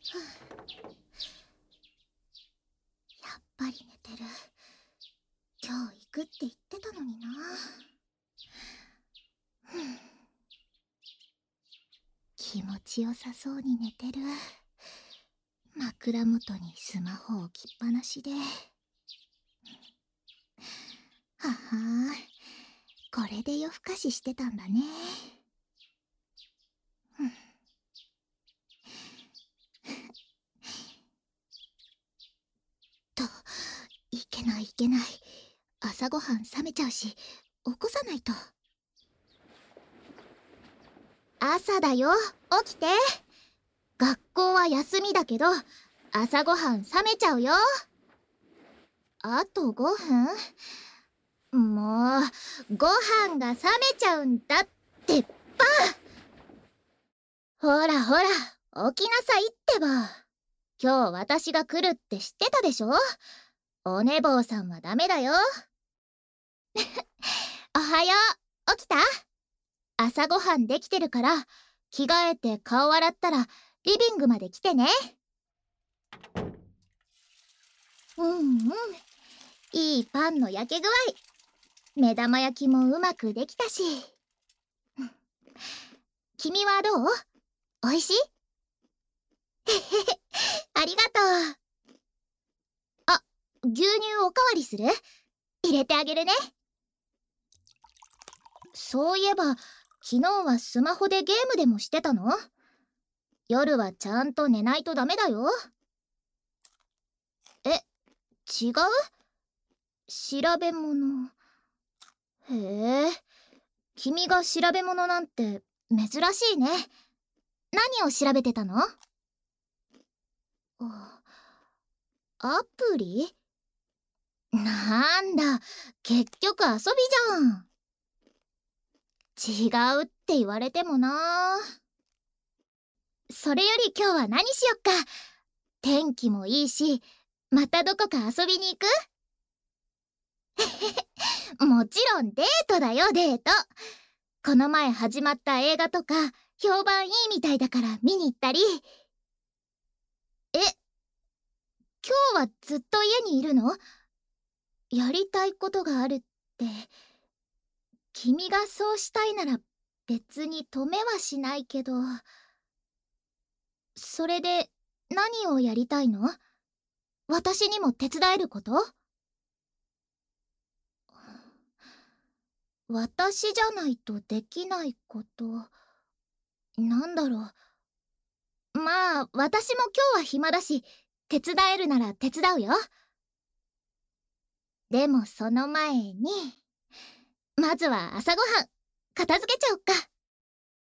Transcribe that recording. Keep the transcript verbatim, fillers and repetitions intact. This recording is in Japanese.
やっぱり寝てる。今日行くって言ってたのにな。気持ちよさそうに寝てる。枕元にスマホ置きっぱなしで。ははこれで夜更かししてたんだね。と、いけないいけない。朝ごはん冷めちゃうし、起こさないと。朝だよ、起きて。学校は休みだけど、朝ごはん冷めちゃうよ。あとごふん？もう、ご飯が冷めちゃうんだってば。ほらほら、起きなさいってば。今日私が来るって知ってたでしょ？お寝坊さんはダメだよ。おはよう、起きた？朝ごはんできてるから、着替えて顔洗ったらリビングまで来てね。うんうん、いいパンの焼け具合。目玉焼きもうまくできたし。君はどう？おいしい？へへへ、ありがとう。あ、牛乳おかわりする？入れてあげるね。そういえば、昨日はスマホでゲームでもしてたの？夜はちゃんと寝ないとダメだよ。え、違う？調べ物。へえ、君が調べ物なんて珍しいね。何を調べてたの？あ、アプリ？なんだ、結局遊びじゃん。違うって言われてもな。それより今日は何しよっか。天気もいいし、またどこか遊びに行く？もちろんデートだよ、デート。この前始まった映画とか評判いいみたいだから見に行ったり。え、今日はずっと家にいるの？やりたいことがあるって。君がそうしたいなら別に止めはしないけど。それで何をやりたいの？私にも手伝えること？私じゃないとできないこと、なんだろう。まあ、私も今日は暇だし、手伝えるなら手伝うよ。でもその前に、まずは朝ごはん、片付けちゃおっか。